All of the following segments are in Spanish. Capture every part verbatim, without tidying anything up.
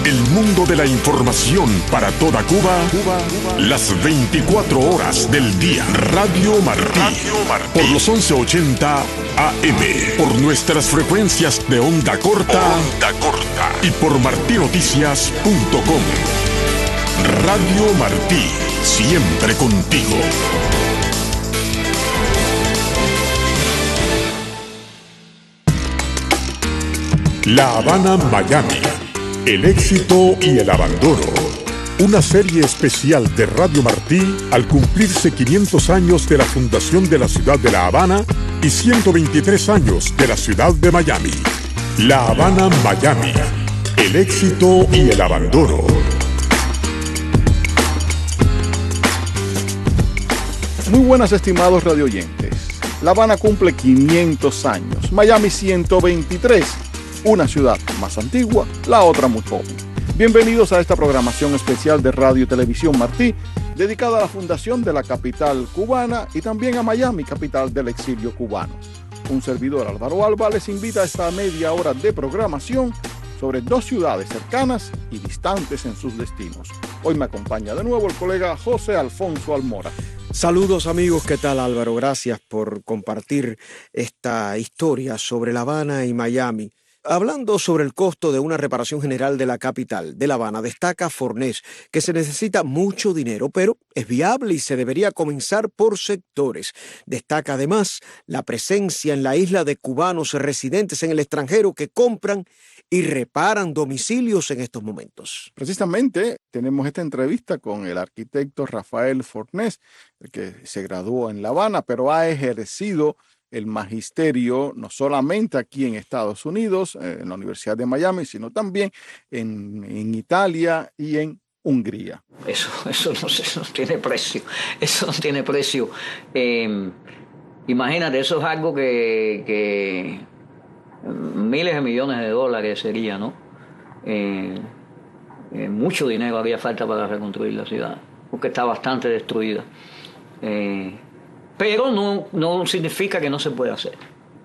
El mundo de la información para toda Cuba, Cuba, Cuba. Las veinticuatro horas del día. Radio Martí. Radio Martí. Por los once ochenta A M. Por nuestras frecuencias de onda corta. Onda corta. Y por martinoticias punto com. Radio Martí. Siempre contigo. La Habana, Miami. El éxito y el abandono. Una serie especial de Radio Martí al cumplirse quinientos años de la fundación de la ciudad de La Habana y ciento veintitrés años de la ciudad de Miami. La Habana, Miami. El éxito y el abandono. Muy buenas, estimados radioyentes. La Habana cumple quinientos años, Miami ciento veintitrés. Una ciudad más antigua, la otra muy joven. Bienvenidos a esta programación especial de Radio y Televisión Martí, dedicada a la fundación de la capital cubana y también a Miami, capital del exilio cubano. Un servidor, Álvaro Alba, les invita a esta media hora de programación sobre dos ciudades cercanas y distantes en sus destinos. Hoy me acompaña de nuevo el colega José Alfonso Almora. Saludos amigos, ¿qué tal Álvaro? Gracias por compartir esta historia sobre La Habana y Miami. Hablando sobre el costo de una reparación general de la capital, de La Habana, destaca Fornés que se necesita mucho dinero, pero es viable y se debería comenzar por sectores. Destaca además la presencia en la isla de cubanos residentes en el extranjero que compran y reparan domicilios en estos momentos. Precisamente tenemos esta entrevista con el arquitecto Rafael Fornés, que se graduó en La Habana, pero ha ejercido el magisterio no solamente aquí en Estados Unidos, eh, en la Universidad de Miami, sino también en, en Italia y en Hungría. Eso, eso, no, eso no tiene precio, eso no tiene precio. Eh, imagínate, eso es algo que, que miles de millones de dólares sería, ¿no? Eh, eh, mucho dinero haría falta para reconstruir la ciudad, porque está bastante destruida. Eh, Pero no, no significa que no se pueda hacer.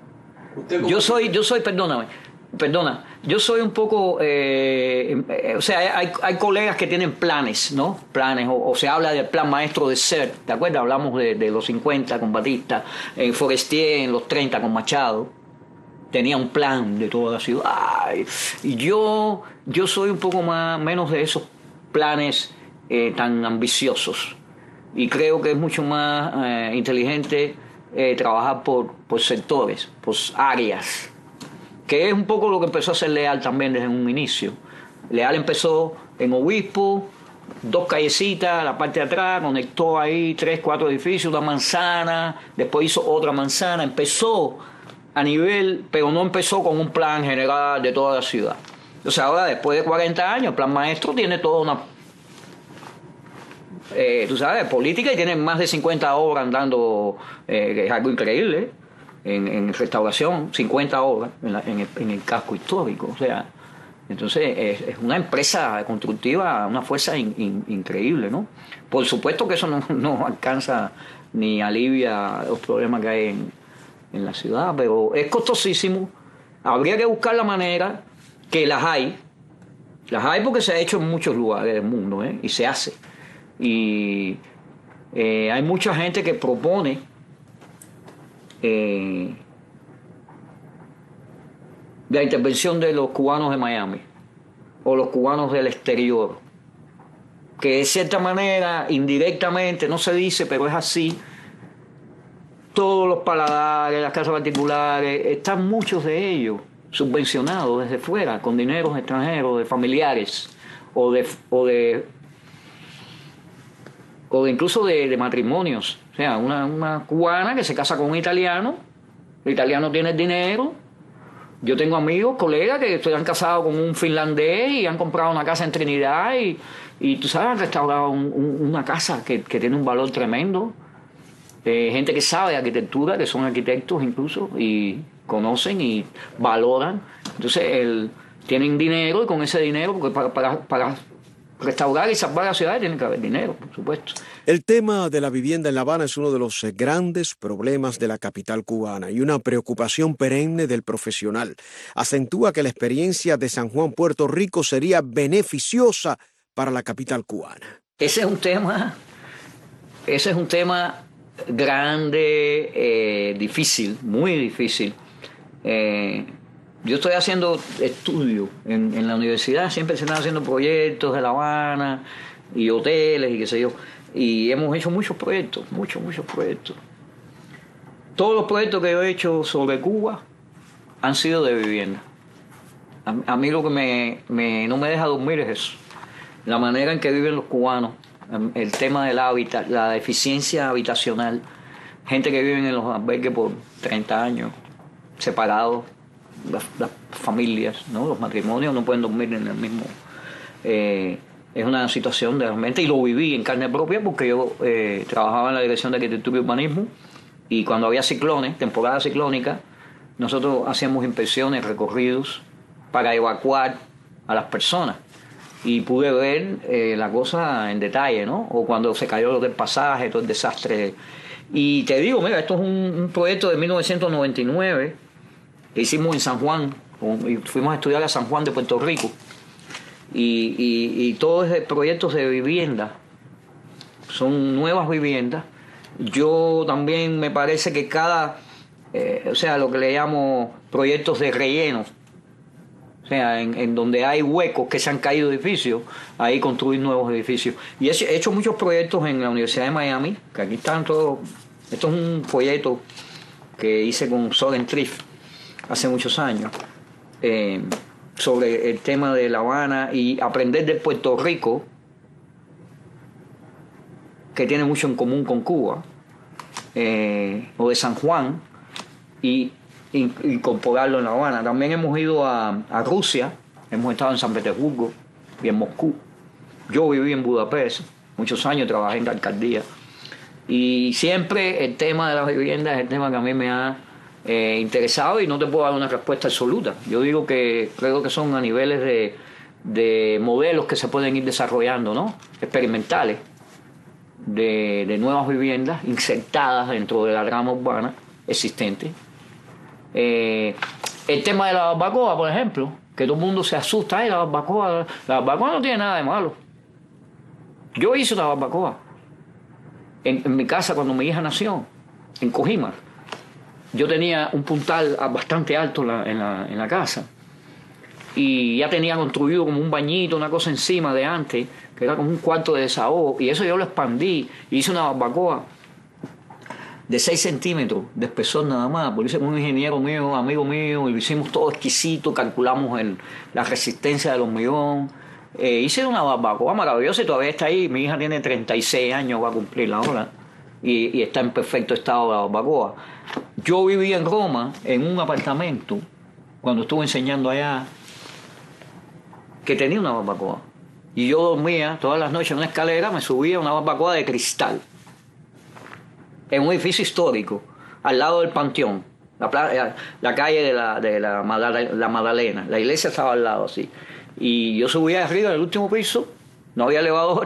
Yo soy, yo soy, perdóname, perdona, yo soy un poco, eh, eh, o sea, hay, hay colegas que tienen planes, ¿no? Planes, o, o se habla del plan maestro de Ser, ¿te acuerdas? Hablamos de, de los cincuenta con Batista, en Forestier en los treinta con Machado. Tenía un plan de toda la ciudad. Y yo, yo soy un poco más, menos de esos planes eh, tan ambiciosos. Y creo que es mucho más eh, inteligente eh, trabajar por, por sectores, por áreas, que es un poco lo que empezó a hacer Leal también desde un inicio. Leal empezó en Obispo, dos callecitas, la parte de atrás, conectó ahí tres, cuatro edificios, una manzana, después hizo otra manzana, empezó a nivel, pero no empezó con un plan general de toda la ciudad. Entonces ahora, después de cuarenta años, el plan maestro tiene toda una... Eh, tú sabes, política, y tienen más de cincuenta obras andando, eh, que es algo increíble, en, en restauración, cincuenta obras en, la, en, el, en el casco histórico. O sea, entonces es, es una empresa constructiva, una fuerza in, in, increíble, ¿no? Por supuesto que eso no, no alcanza ni alivia los problemas que hay en, en la ciudad, pero es costosísimo. Habría que buscar la manera, que las hay, las hay porque se ha hecho en muchos lugares del mundo, ¿eh? Y se hace. Y eh, hay mucha gente que propone eh, la intervención de los cubanos de Miami o los cubanos del exterior, que de cierta manera, indirectamente, no se dice, pero es así, todos los paladares, las casas particulares, están muchos de ellos subvencionados desde fuera, con dineros extranjeros, de familiares o de... O de o incluso de, de matrimonios. O sea, una, una cubana que se casa con un italiano, el italiano tiene el dinero. Yo tengo amigos, colegas que se han casado con un finlandés y han comprado una casa en Trinidad y, y tú sabes, han restaurado un, un, una casa que, que tiene un valor tremendo. Eh, gente que sabe de arquitectura, que son arquitectos incluso, y conocen y valoran. Entonces, el, tienen dinero y con ese dinero, porque para, para, para restaurar y salvar la ciudad tiene que haber dinero, por supuesto. El tema de la vivienda en La Habana es uno de los eh, grandes problemas de la capital cubana y una preocupación perenne del profesional. Acentúa que la experiencia de San Juan, Puerto Rico, sería beneficiosa para la capital cubana. Ese es un tema, ese es un tema grande, eh, difícil, muy difícil. Eh, yo estoy haciendo estudios en, en la universidad, siempre se están haciendo proyectos de La Habana y hoteles y qué sé yo. Y hemos hecho muchos proyectos, muchos, muchos proyectos. Todos los proyectos que yo he hecho sobre Cuba han sido de vivienda. A, a mí lo que me, me, no me deja dormir es eso. La manera en que viven los cubanos, el tema del hábitat, la eficiencia habitacional, gente que vive en los albergues por treinta años, separados, las, las familias, ¿no? Los matrimonios no pueden dormir en el mismo... Eh, es una situación de realmente, y lo viví en carne propia porque yo eh, trabajaba en la Dirección de Arquitectura y Urbanismo, y cuando había ciclones, temporada ciclónica, nosotros hacíamos inspecciones, recorridos para evacuar a las personas. Y pude ver eh, la cosa en detalle, ¿no? O cuando se cayó lo del pasaje, todo el desastre. Y te digo, mira, esto es un, un proyecto de mil novecientos noventa y nueve que hicimos en San Juan, y fuimos a estudiar a San Juan de Puerto Rico. Y, y, y todos los proyectos de vivienda son nuevas viviendas. Yo también me parece que cada, eh, o sea, lo que le llamo proyectos de relleno, o sea, en, en donde hay huecos que se han caído edificios, ahí construir nuevos edificios. Y he hecho muchos proyectos en la Universidad de Miami, que aquí están todos. Esto es un proyecto que hice con Soren Triff hace muchos años, eh, sobre el tema de La Habana y aprender de Puerto Rico, que tiene mucho en común con Cuba, eh, o de San Juan, y incorporarlo en La Habana. También hemos ido a, a Rusia, hemos estado en San Petersburgo y en Moscú. Yo viví en Budapest muchos años, trabajé en la alcaldía, y siempre el tema de las viviendas es el tema que a mí me ha eh, interesado, y no te puedo dar una respuesta absoluta. Yo digo que creo que son a niveles de, de modelos que se pueden ir desarrollando, ¿no? Experimentales, de, de nuevas viviendas insertadas dentro de la rama urbana existente. Eh, el tema de la barbacoa, por ejemplo, que todo el mundo se asusta. Ay, la barbacoa, la barbacoa no tiene nada de malo. Yo hice una barbacoa en, en mi casa cuando mi hija nació, en Cojima. Yo tenía un puntal bastante alto en la, en la, en la casa, y ya tenía construido como un bañito, una cosa encima de antes, que era como un cuarto de desahogo, y eso yo lo expandí y hice una barbacoa de seis centímetros de espesor nada más. Por eso con un ingeniero mío, amigo mío, y lo hicimos todo exquisito, calculamos el, la resistencia del hormigón. Eh, hice una barbacoa maravillosa y todavía está ahí. Mi hija tiene treinta y seis años, va a cumplir ahora, y, y está en perfecto estado la barbacoa. Yo viví en Roma, en un apartamento, cuando estuve enseñando allá, que tenía una barbacoa. Y yo dormía todas las noches en una escalera, me subía a una barbacoa de cristal, en un edificio histórico, al lado del Panteón, la, la calle de, la, de la, la Magdalena. La iglesia estaba al lado, así. Y yo subía arriba, en el último piso, no había elevador,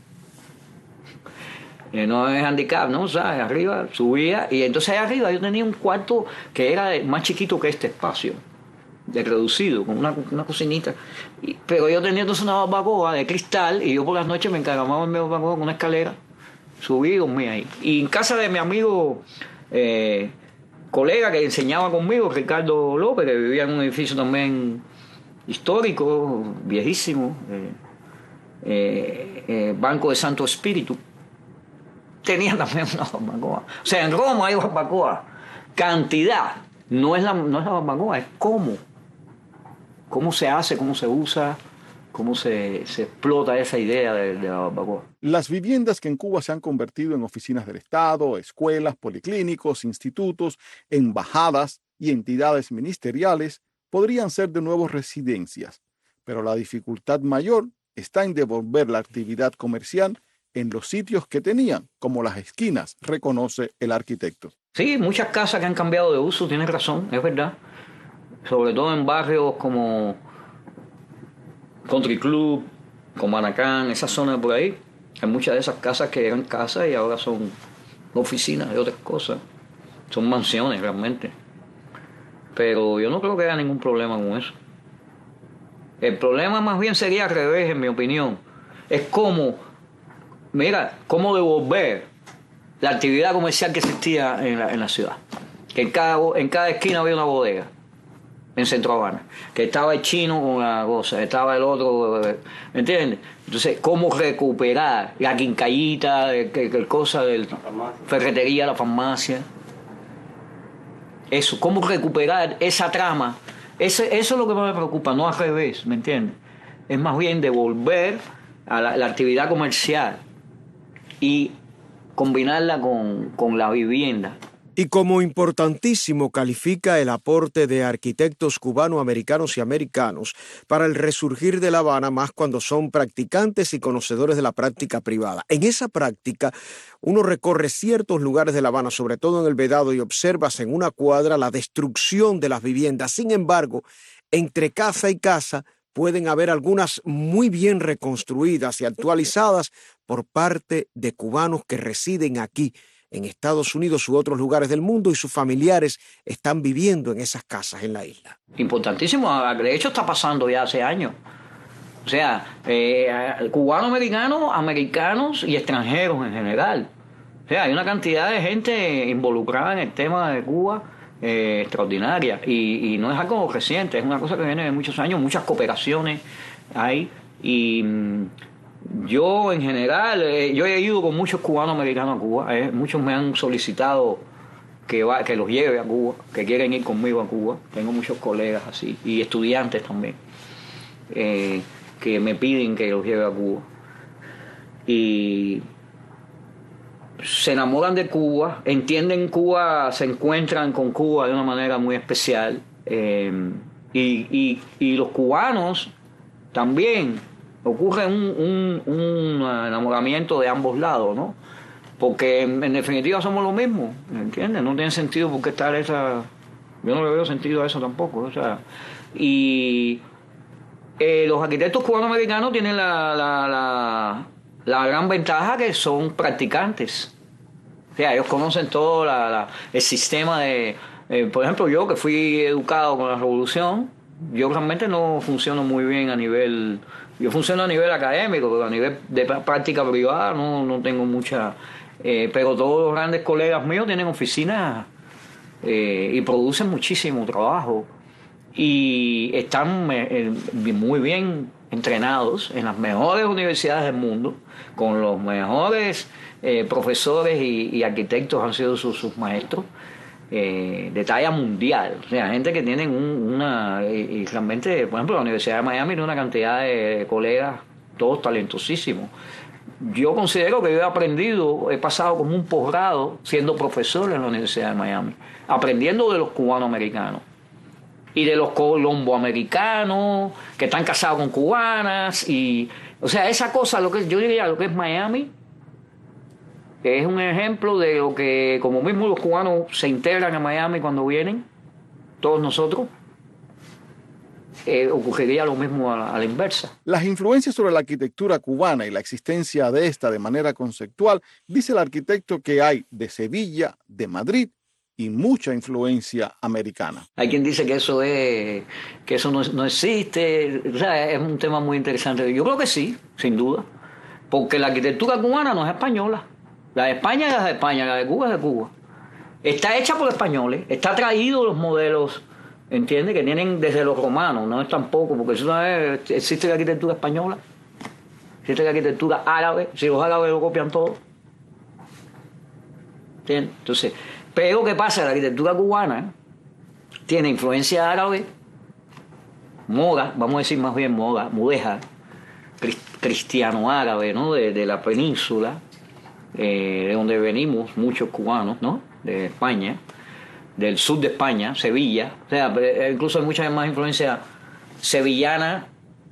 no había handicap, ¿no? O sea, arriba subía, y entonces allá arriba yo tenía un cuarto que era más chiquito que este espacio, de reducido, con una, una cocinita. Y, pero yo tenía entonces una barbacoa de cristal, y yo por las noches me encaramaba en mi barbacoa con una escalera, subí y dormía ahí. Y en casa de mi amigo, eh, colega que enseñaba conmigo, Ricardo López, que vivía en un edificio también histórico, viejísimo, eh, eh, eh, Banco de Santo Espíritu, tenía también una barbacoa. O sea, en Roma hay barbacoa. Cantidad. No es la, no es la barbacoa, es cómo. Cómo se hace, cómo se usa, cómo se, se explota esa idea de, de la barbacoa. Las viviendas que en Cuba se han convertido en oficinas del Estado, escuelas, policlínicos, institutos, embajadas y entidades ministeriales podrían ser de nuevo residencias, pero la dificultad mayor está en devolver la actividad comercial en los sitios que tenían, como las esquinas, reconoce el arquitecto. Sí, muchas casas que han cambiado de uso, tienes razón, es verdad. Sobre todo en barrios como Country Club, con Manacán, esa zona de por ahí. Hay muchas de esas casas que eran casas y ahora son oficinas de otras cosas. Son mansiones realmente. Pero yo no creo que haya ningún problema con eso. El problema más bien sería al revés, en mi opinión. Es cómo, mira, cómo devolver la actividad comercial que existía en la, en la ciudad. Que en cada, en cada esquina había una bodega, en Centro Habana. Que estaba el chino con la cosa, estaba el otro, ¿me entiendes? Entonces, cómo recuperar la quincallita, el, el, el cosa de la ferretería, la farmacia. Eso, cómo recuperar esa trama. Ese, eso es lo que me preocupa, no al revés, ¿me entiendes? Es más bien devolver a la, la actividad comercial y combinarla con, con la vivienda. Y como importantísimo califica el aporte de arquitectos cubanoamericanos y americanos para el resurgir de La Habana, más cuando son practicantes y conocedores de la práctica privada. En esa práctica, uno recorre ciertos lugares de La Habana, sobre todo en el Vedado, y observas en una cuadra la destrucción de las viviendas. Sin embargo, entre casa y casa pueden haber algunas muy bien reconstruidas y actualizadas por parte de cubanos que residen aquí, en Estados Unidos u otros lugares del mundo, y sus familiares están viviendo en esas casas en la isla. Importantísimo, de hecho está pasando ya hace años. O sea, eh, cubano-americanos, americanos y extranjeros en general. O sea, hay una cantidad de gente involucrada en el tema de Cuba eh, extraordinaria. Y, y no es algo reciente, es una cosa que viene de muchos años, muchas cooperaciones hay. Y yo en general, eh, yo he ido con muchos cubanos americanos a Cuba, eh, muchos me han solicitado que, va, que los lleve a Cuba, que quieren ir conmigo a Cuba. Tengo muchos colegas así, y estudiantes también, eh, que me piden que los lleve a Cuba. Y se enamoran de Cuba, entienden Cuba, se encuentran con Cuba de una manera muy especial. Eh, y, y, y los cubanos también. Ocurre un, un, un enamoramiento de ambos lados, ¿no? Porque en, en definitiva somos lo mismo, ¿me entiendes? No tiene sentido por qué estar esa... Yo no le veo sentido a eso tampoco, o sea... Y eh, los arquitectos cubanoamericanos tienen la, la, la, la gran ventaja que son practicantes. O sea, ellos conocen todo la, la, el sistema de... Eh, por ejemplo, yo que fui educado con la revolución, yo realmente no funciono muy bien a nivel... Yo funciono a nivel académico, pero a nivel de práctica privada no, no tengo mucha... Eh, pero todos los grandes colegas míos tienen oficinas eh, y producen muchísimo trabajo. Y están eh, muy bien entrenados en las mejores universidades del mundo, con los mejores eh, profesores y, y arquitectos han sido sus, sus maestros. Eh, de talla mundial, o sea, gente que tienen un, una, y, y realmente, por ejemplo, la Universidad de Miami tiene una cantidad de colegas, todos talentosísimos. Yo considero que yo he aprendido, he pasado como un posgrado siendo profesor en la Universidad de Miami, aprendiendo de los cubanoamericanos y de los colomboamericanos que están casados con cubanas, y, o sea, esa cosa, lo que yo diría, lo que es Miami, es un ejemplo de lo que, como mismo los cubanos se integran a Miami cuando vienen, todos nosotros, eh, ocurriría lo mismo a, a la inversa. Las influencias sobre la arquitectura cubana y la existencia de esta de manera conceptual, dice el arquitecto que hay de Sevilla, de Madrid y mucha influencia americana. Hay quien dice que eso es que eso no, no existe, o sea, es un tema muy interesante. Yo creo que sí, sin duda, porque la arquitectura cubana no es española. La de España es la de España, la de Cuba es de Cuba. Está hecha por españoles, está traído los modelos, ¿entiendes? Que tienen desde los romanos, no es tampoco, porque eso no es, existe la arquitectura española, existe la arquitectura árabe, si los árabes lo copian todo. ¿Entiendes? Entonces, pero ¿qué pasa? La arquitectura cubana tiene influencia árabe, moda, vamos a decir más bien moda, mudeja, cristiano-árabe, ¿no? De, de la península. Eh, de donde venimos muchos cubanos, ¿no? De España, del sur de España, Sevilla, o sea, incluso hay mucha más influencia sevillana,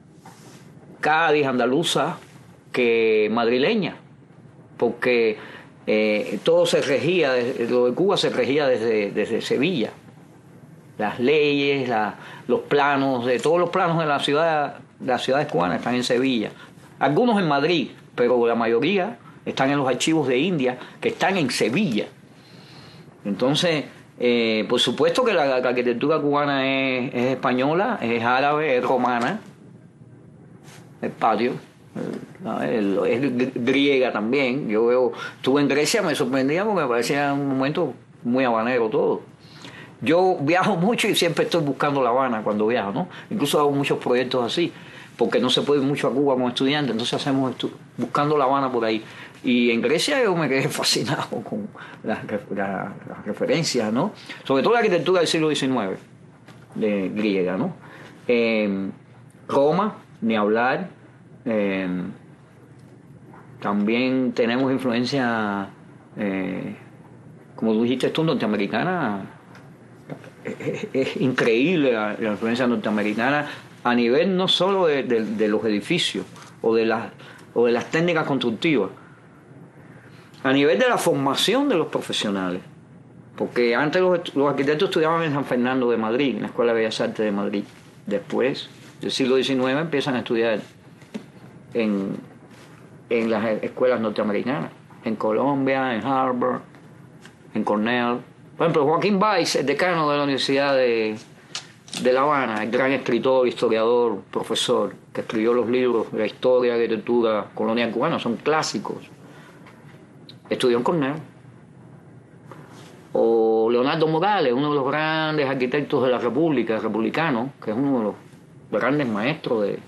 Cádiz, andaluza, que madrileña, porque eh, todo se regía, lo de Cuba se regía desde, desde Sevilla, las leyes, la, los planos, de todos los planos de la ciudad, de las ciudades cubanas están en Sevilla. Algunos en Madrid, pero la mayoría están en los archivos de India, que están en Sevilla. Entonces, eh, por supuesto que la, la arquitectura cubana es, es española, es árabe, es romana, el patio, el, el, es griega también. Yo veo, estuve en Grecia, me sorprendía porque me parecía un momento muy habanero todo. Yo viajo mucho y siempre estoy buscando La Habana cuando viajo, ¿no? Incluso hago muchos proyectos así, porque no se puede ir mucho a Cuba como estudiante, entonces hacemos esto, buscando La Habana por ahí. Y en Grecia yo me quedé fascinado con las, las, las referencias, ¿no? Sobre todo la arquitectura del siglo diecinueve, de griega, ¿no? Eh, Roma, ni hablar. Eh, también tenemos influencia, eh, como tú dijiste tú, norteamericana. Es, es increíble la, la influencia norteamericana a nivel no solo de, de, de los edificios o de, las, o de las técnicas constructivas, a nivel de la formación de los profesionales. Porque antes los, los arquitectos estudiaban en San Fernando de Madrid, en la Escuela de Bellas Artes de Madrid. Después, del siglo diecinueve, empiezan a estudiar en, en las escuelas norteamericanas, en Colombia, en Harvard, en Cornell. Por ejemplo, Joaquín Valls, el decano de la Universidad de, de La Habana, el gran escritor, historiador, profesor, que escribió los libros de la historia y arquitectura colonial cubana, son clásicos. Estudió en Cornell. O Leonardo Morales, uno de los grandes arquitectos de la República, republicano, que es uno de los grandes maestros de...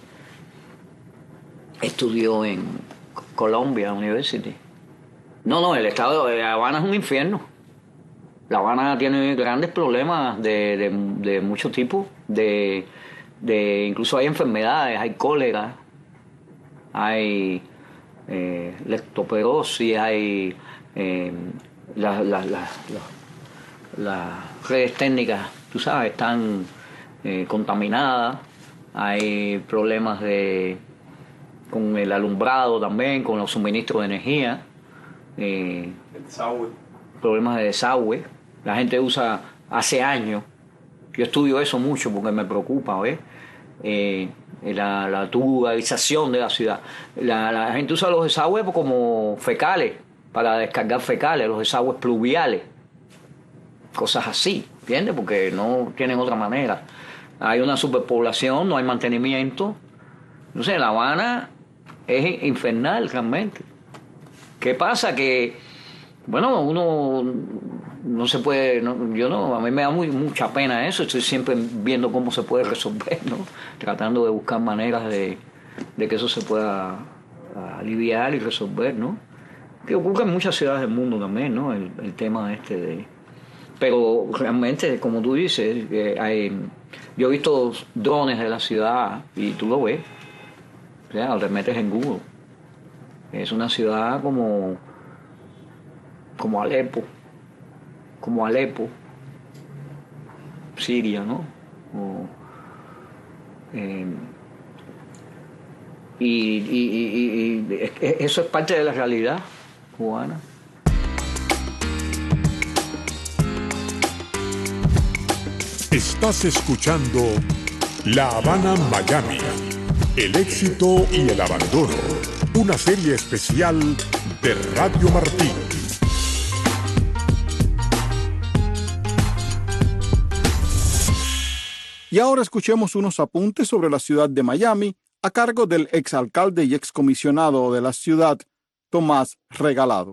Estudió en Columbia University. No, no, el estado de La Habana es un infierno. La Habana tiene grandes problemas de, de, de muchos tipos, de, de, incluso hay enfermedades, hay cólera, hay eh, leptospirosis, hay eh, las la, la, la, la redes técnicas, tú sabes, están eh, contaminadas, hay problemas de, con el alumbrado también, con los suministros de energía, eh, el desagüe. Problemas de desagüe. La gente usa hace años, yo estudio eso mucho porque me preocupa, ¿ves? Eh, la, la tubalización de la ciudad. La, la gente usa los desagües como fecales, para descargar fecales, los desagües pluviales, cosas así, ¿entiendes? Porque no tienen otra manera. Hay una superpoblación, no hay mantenimiento. No sé, La Habana es infernal realmente. ¿Qué pasa? Que, bueno, uno no se puede, no, yo no, a mí me da muy, mucha pena eso, estoy siempre viendo cómo se puede resolver, ¿no? Tratando de buscar maneras de, de que eso se pueda aliviar y resolver, ¿no? Que ocurre en muchas ciudades del mundo también, ¿no? El, el tema este de... Pero realmente, como tú dices, eh, hay, yo he visto drones de la ciudad y tú lo ves, o sea, lo metes en Google. Es una ciudad como, como Alepo, como Alepo, Siria, ¿no? O, eh, y, y, y, y eso es parte de la realidad cubana. Estás escuchando La Habana Miami, el éxito y el abandono, una serie especial de Radio Martí. Y ahora escuchemos unos apuntes sobre la ciudad de Miami a cargo del exalcalde y excomisionado de la ciudad, Tomás Regalado.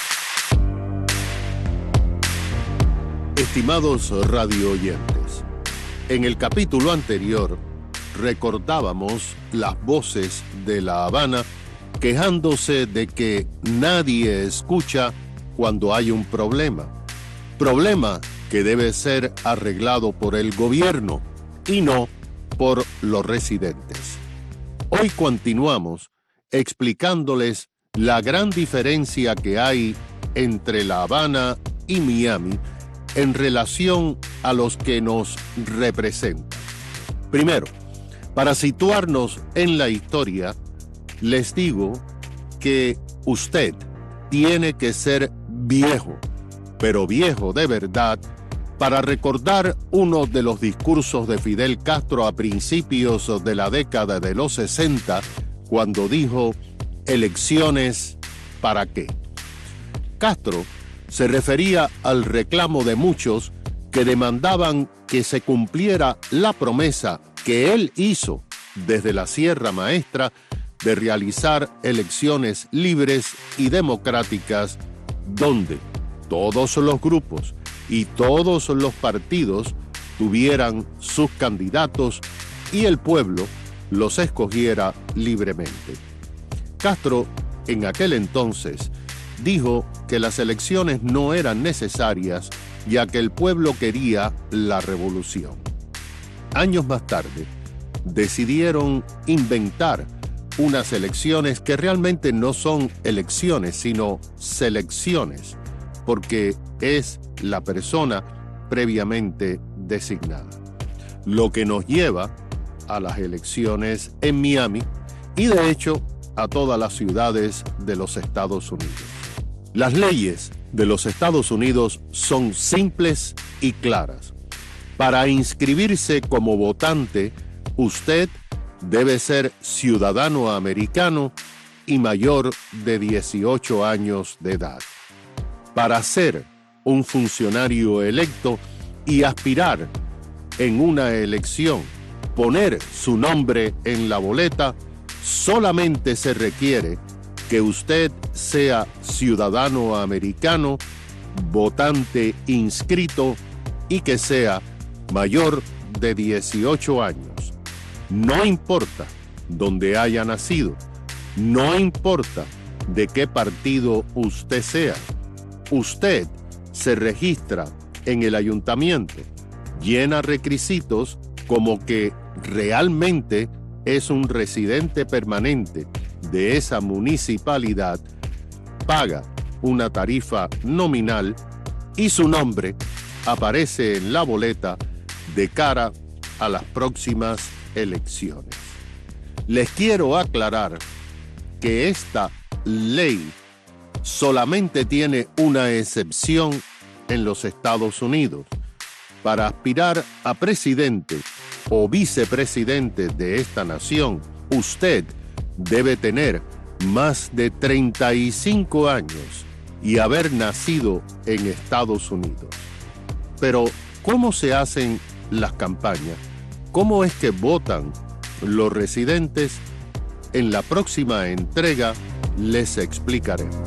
Estimados radio oyentes, en el capítulo anterior recordábamos las voces de La Habana quejándose de que nadie escucha cuando hay un problema. Problema que debe ser arreglado por el gobierno y no por los residentes. Hoy continuamos explicándoles la gran diferencia que hay entre La Habana y Miami en relación a los que nos representan. Primero, para situarnos en la historia, les digo que usted tiene que ser viejo, pero viejo de verdad, para recordar uno de los discursos de Fidel Castro a principios de la década de los sesenta, cuando dijo elecciones ¿para qué? Castro se refería al reclamo de muchos que demandaban que se cumpliera la promesa que él hizo desde la Sierra Maestra de realizar elecciones libres y democráticas donde todos los grupos y todos los partidos tuvieran sus candidatos y el pueblo los escogiera libremente. Castro, en aquel entonces, dijo que las elecciones no eran necesarias ya que el pueblo quería la revolución. Años más tarde, decidieron inventar unas elecciones que realmente no son elecciones, sino selecciones, porque es la persona previamente designada. Lo que nos lleva a las elecciones en Miami y de hecho a todas las ciudades de los Estados Unidos. Las leyes de los Estados Unidos son simples y claras. Para inscribirse como votante, usted debe ser ciudadano americano y mayor de dieciocho años de edad. Para ser un funcionario electo y aspirar en una elección, poner su nombre en la boleta, solamente se requiere que usted sea ciudadano americano, votante inscrito y que sea mayor de dieciocho años. No importa dónde haya nacido, no importa de qué partido usted sea, usted se registra en el ayuntamiento, llena requisitos como que realmente es un residente permanente de esa municipalidad, paga una tarifa nominal y su nombre aparece en la boleta de cara a las próximas elecciones. Les quiero aclarar que esta ley solamente tiene una excepción en los Estados Unidos. Para aspirar a presidente o vicepresidente de esta nación, usted debe tener más de treinta y cinco años y haber nacido en Estados Unidos. Pero, ¿cómo se hacen las campañas? ¿Cómo es que votan los residentes? En la próxima entrega les explicaremos.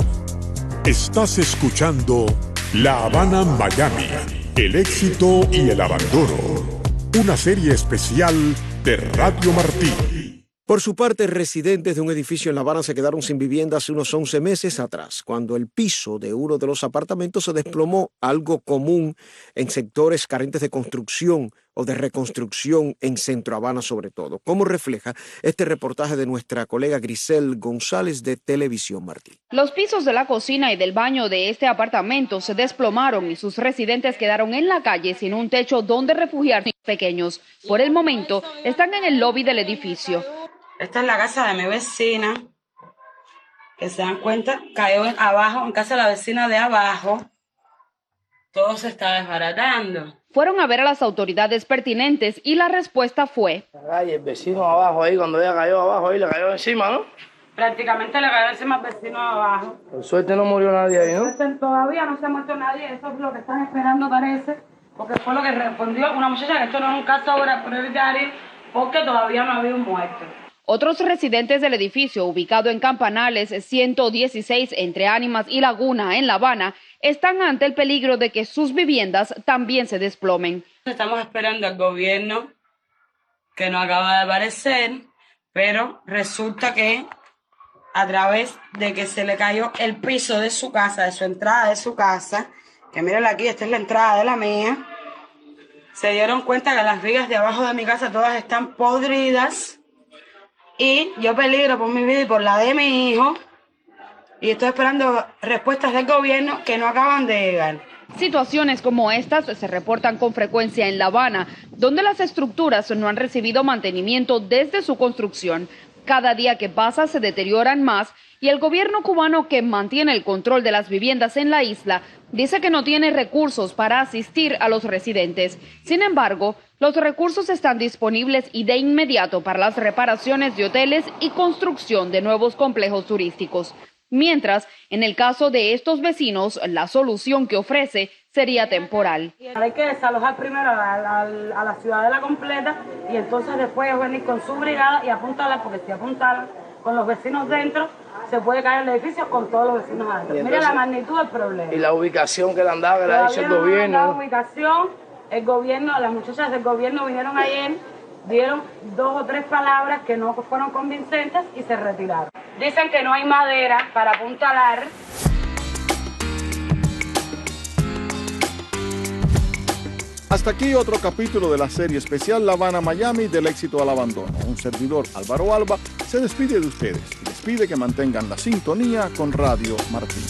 Estás escuchando La Habana Miami, el éxito y el abandono. Una serie especial de Radio Martí. Por su parte, residentes de un edificio en La Habana se quedaron sin vivienda hace unos once meses atrás, cuando el piso de uno de los apartamentos se desplomó, algo común en sectores carentes de construcción o de reconstrucción en Centro Habana sobre todo, como refleja este reportaje de nuestra colega Grisel González de Televisión Martí. Los pisos de la cocina y del baño de este apartamento se desplomaron y sus residentes quedaron en la calle sin un techo donde refugiarse pequeños. Por el momento, están en el lobby del edificio. Esta es la casa de mi vecina, que se dan cuenta, cayó en, abajo, en casa de la vecina de abajo. Todo se está desbaratando. Fueron a ver a las autoridades pertinentes y la respuesta fue... Ay, el vecino abajo ahí, cuando ella cayó abajo ahí, le cayó encima, ¿no? Prácticamente le cayó encima al vecino abajo. Por suerte no murió nadie ahí, ¿no? Todavía no se ha muerto nadie, eso es lo que están esperando parece, porque fue lo que respondió una muchacha, que esto no es un caso ahora prioritario, porque todavía no había un muerto. Otros residentes del edificio, ubicado en Campanales ciento dieciséis entre Ánimas y Laguna, en La Habana, están ante el peligro de que sus viviendas también se desplomen. Estamos esperando al gobierno, que no acaba de aparecer, pero resulta que a través de que se le cayó el piso de su casa, de su entrada de su casa, que miren aquí, esta es la entrada de la mía, se dieron cuenta que las vigas de abajo de mi casa todas están podridas. Y yo peligro por mi vida y por la de mi hijo. Y estoy esperando respuestas del gobierno que no acaban de llegar. Situaciones como estas se reportan con frecuencia en La Habana, donde las estructuras no han recibido mantenimiento desde su construcción. cada día que pasa se deterioran más y el gobierno cubano, que mantiene el control de las viviendas en la isla, dice que no tiene recursos para asistir a los residentes. Sin embargo, los recursos están disponibles y de inmediato para las reparaciones de hoteles y construcción de nuevos complejos turísticos. Mientras, en el caso de estos vecinos, la solución que ofrece sería temporal. Hay que desalojar primero a la, a la ciudadela completa y entonces después venir con su brigada y apuntarla, porque si apuntaran con los vecinos dentro, se puede caer el edificio con todos los vecinos adentro. Mira la magnitud del problema. Y la ubicación que le han dado, que le ha dicho el gobierno. La ubicación, el gobierno, las muchachas del gobierno vinieron ayer, dieron dos o tres palabras que no fueron convincentes y se retiraron. Dicen que no hay madera para apuntalar. Hasta aquí otro capítulo de la serie especial La Habana Miami, del éxito al abandono. Un servidor, Álvaro Alba, se despide de ustedes y les pide que mantengan la sintonía con Radio Martí.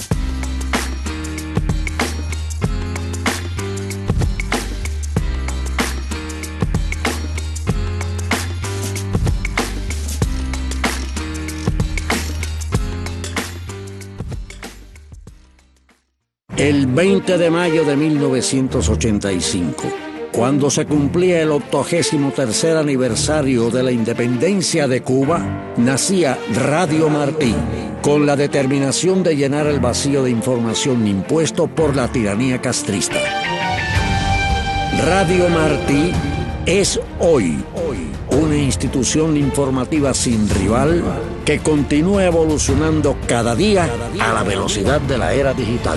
El veinte de mayo de mil novecientos ochenta y cinco, cuando se cumplía el octogésimo tercer aniversario de la independencia de Cuba, nacía Radio Martí, con la determinación de llenar el vacío de información impuesto por la tiranía castrista. Radio Martí es hoy una institución informativa sin rival que continúa evolucionando cada día a la velocidad de la era digital.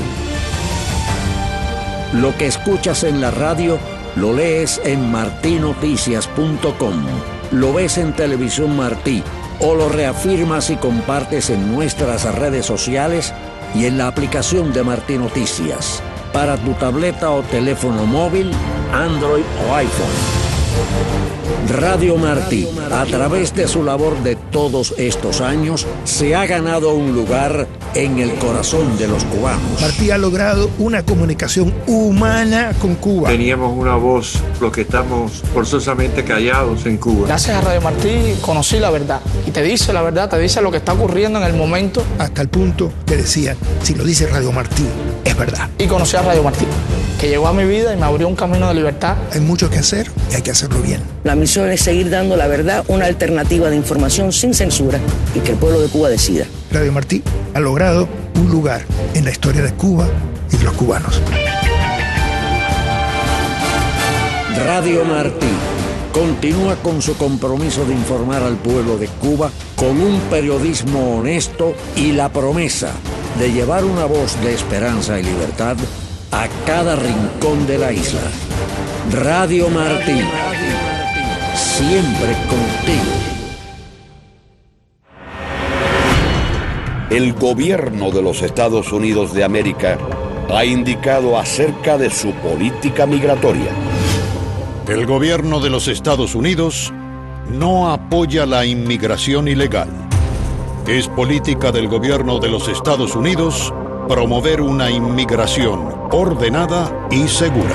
Lo que escuchas en la radio, lo lees en martí noticias punto com, lo ves en Televisión Martí o lo reafirmas y compartes en nuestras redes sociales y en la aplicación de Martí Noticias para tu tableta o teléfono móvil, Android o iPhone. Radio Martí, a través de su labor de todos estos años, se ha ganado un lugar en el corazón de los cubanos. Martí ha logrado una comunicación humana con Cuba. Teníamos una voz, los que estamos forzosamente callados en Cuba. Gracias a Radio Martí conocí la verdad. Y te dice la verdad, te dice lo que está ocurriendo en el momento. Hasta el punto que decían, si lo dice Radio Martí, es verdad. Y conocí a Radio Martí, que llegó a mi vida y me abrió un camino de libertad. Hay mucho que hacer y hay que hacerlo bien. La misión es seguir dando la verdad, una alternativa de información sin censura y que el pueblo de Cuba decida. Radio Martí ha logrado un lugar en la historia de Cuba y de los cubanos. Radio Martí continúa con su compromiso de informar al pueblo de Cuba con un periodismo honesto y la promesa de llevar una voz de esperanza y libertad a cada rincón de la isla. Radio Martí, siempre contigo. El gobierno de los Estados Unidos de América ha indicado acerca de su política migratoria. El gobierno de los Estados Unidos no apoya la inmigración ilegal. Es política del gobierno de los Estados Unidos promover una inmigración ordenada y segura.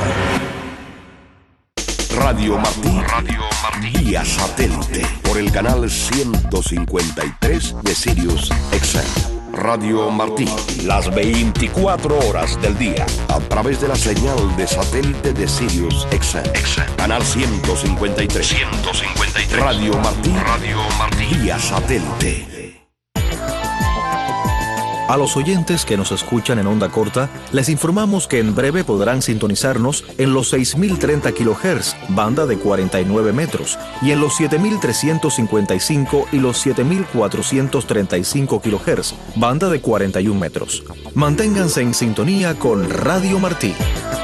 Radio Martí, Radio Martí, vía satélite, por el canal ciento cincuenta y tres de Sirius X M. Radio Martí, las veinticuatro horas del día, a través de la señal de satélite de Sirius X M. Canal ciento cincuenta y tres. ciento cincuenta y tres. Radio Martí, Radio Martí, vía satélite. A los oyentes que nos escuchan en onda corta, les informamos que en breve podrán sintonizarnos en los seis mil treinta kilohertz, banda de cuarenta y nueve metros, y en los siete mil trescientos cincuenta y cinco y los siete mil cuatrocientos treinta y cinco kilohertz, banda de cuarenta y un metros. Manténganse en sintonía con Radio Martí.